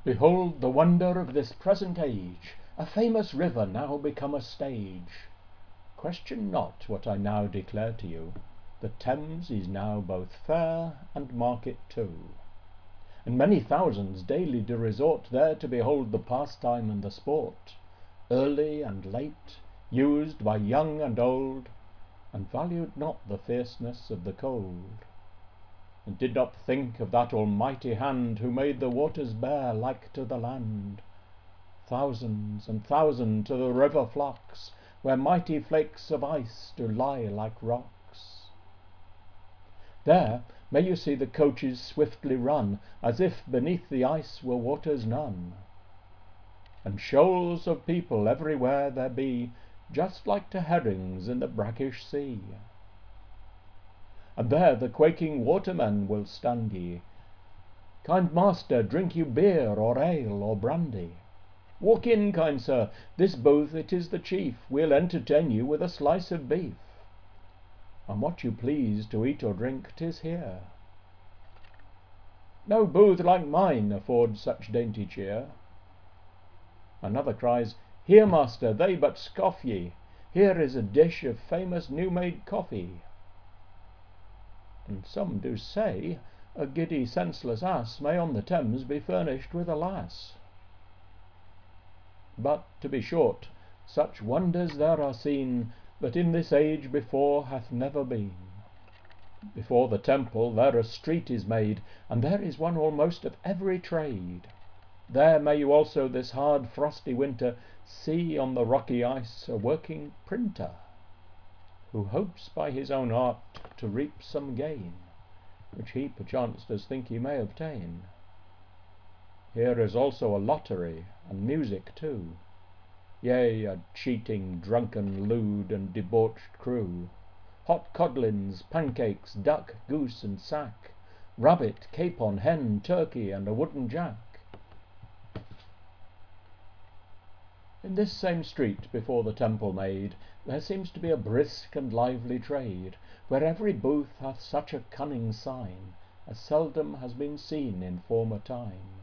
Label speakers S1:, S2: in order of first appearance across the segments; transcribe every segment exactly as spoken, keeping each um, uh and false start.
S1: Behold the wonder of this present age, a famous river now become a stage. Question not what I now declare to you, the Thames is now both fair and market too. And many thousands daily do resort there to behold the pastime and the sport, early and late, used by young and old, and valued not the fierceness of the cold, and did not think of that almighty hand who made the waters bare like to the land. Thousands and thousand to the river flocks, where mighty flakes of ice do lie like rocks. There may you see the coaches swiftly run, as if beneath the ice were waters none. And shoals of people everywhere there be, just like to herrings in the brackish sea. And there the quaking watermen will stand ye. Kind master, drink you beer, or ale, or brandy? Walk in, kind sir, this booth it is the chief, we'll entertain you with a slice of beef. And what you please to eat or drink, 'tis here. No booth like mine affords such dainty cheer. Another cries, Here, master, they but scoff ye. Here is a dish of famous new-made coffee. And some do say, a giddy senseless ass may on the Thames be furnished with a lass. But, to be short, such wonders there are seen, that in this age before hath never been. Before the Temple there a street is made, and there is one almost of every trade. There may you also this hard frosty winter see on the rocky ice a working printer, who hopes by his own art to reap some gain, which he perchance does think he may obtain. Here is also a lottery, and music too, yea, a cheating, drunken, lewd, and debauched crew, hot codlins, pancakes, duck, goose, and sack, rabbit, capon, hen, turkey, and a wooden jack. In this same street before the Temple made, there seems to be a brisk and lively trade, where every booth hath such a cunning sign, as seldom has been seen in former time.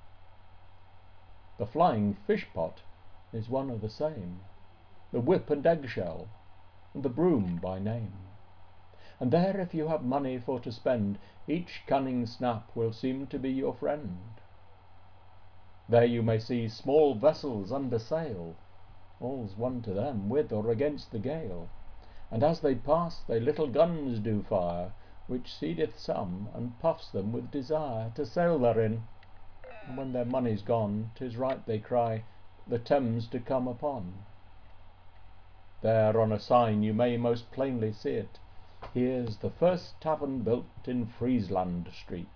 S1: The flying fish-pot is one of the same, the whip and eggshell, and the broom by name. And there, if you have money for to spend, each cunning snap will seem to be your friend. There you may see small vessels under sail, all's one to them, with or against the gale. And as they pass, they little guns do fire, which seedeth some, and puffs them with desire to sail therein. And when their money's gone, 'tis right they cry, the Thames to come upon. There on a sign you may most plainly see it, Here's the first tavern built in Friesland Street.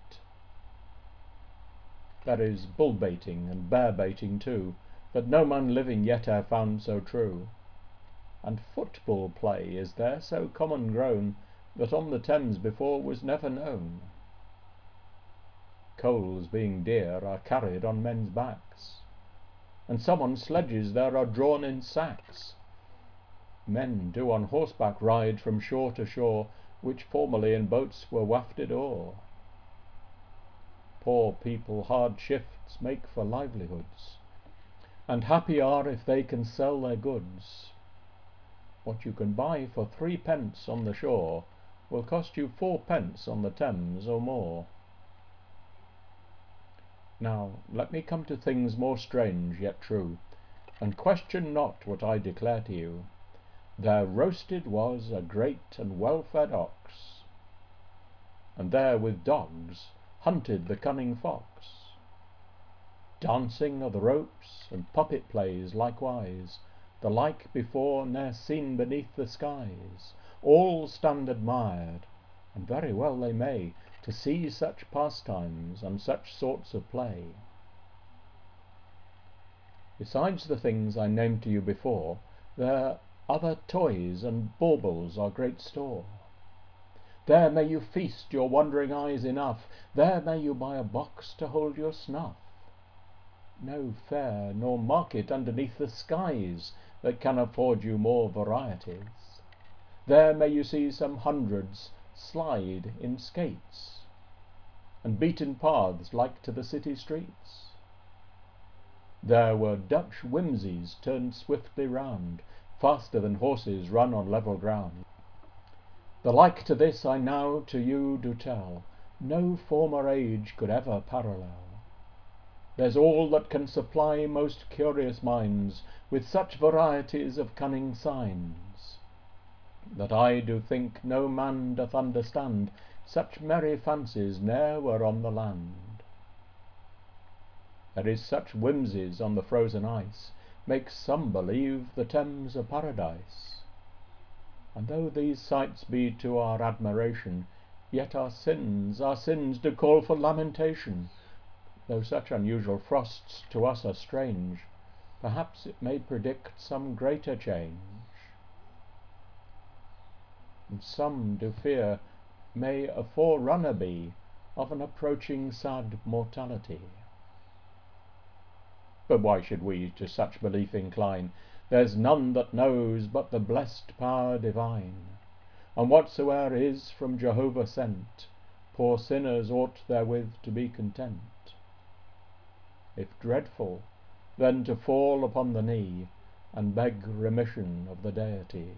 S1: There is bull-baiting and bear-baiting too, that no man living yet e'er found so true. And football play is there so common grown, that on the Thames before was never known. Coals being dear are carried on men's backs, and some on sledges there are drawn in sacks. Men do on horseback ride from shore to shore, which formerly in boats were wafted o'er. Poor people hard shifts make for livelihoods, and happy are if they can sell their goods. What you can buy for three pence on the shore will cost you four pence on the Thames or more. Now let me come to things more strange yet true, and question not what I declare to you. There roasted was a great and well-fed ox, and there with dogs hunted the cunning fox. Dancing o' the ropes, and puppet plays likewise, the like before ne'er seen beneath the skies, all stand admired, and very well they may, to see such pastimes and such sorts of play. Besides the things I named to you before, there other toys and baubles are great store. There may you feast your wandering eyes enough, there may you buy a box to hold your snuff. No fair nor market underneath the skies that can afford you more varieties. There may you see some hundreds slide in skates, and beaten paths like to the city streets. There were Dutch whimsies turned swiftly round, faster than horses run on level ground. The like to this I now to you do tell, no former age could ever parallel. There's all that can supply most curious minds with such varieties of cunning signs, that I do think no man doth understand such merry fancies ne'er were on the land. There is such whimsies on the frozen ice, makes some believe the Thames a paradise. And though these sights be to our admiration, yet our sins, our sins do call for lamentation. Though such unusual frosts to us are strange, perhaps it may predict some greater change. And some do fear may a forerunner be of an approaching sad mortality. But why should we to such belief incline? There's none that knows but the blessed power divine, and whatsoe'er is from Jehovah sent, poor sinners ought therewith to be content. If dreadful, then to fall upon the knee, and beg remission of the Deity.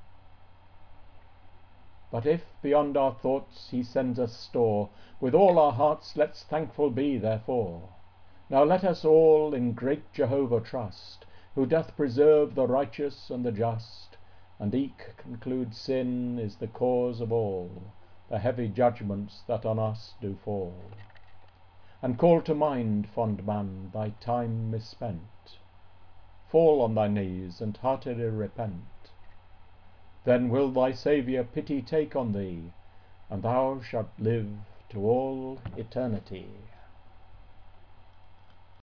S1: But if beyond our thoughts he sends us store, with all our hearts let's thankful be therefore. Now let us all in great Jehovah trust, who doth preserve the righteous and the just, and eke conclude sin is the cause of all the heavy judgments that on us do fall. And call to mind, fond man, thy time misspent. Fall on thy knees and heartily repent. Then will thy Saviour pity take on thee, and thou shalt live to all eternity.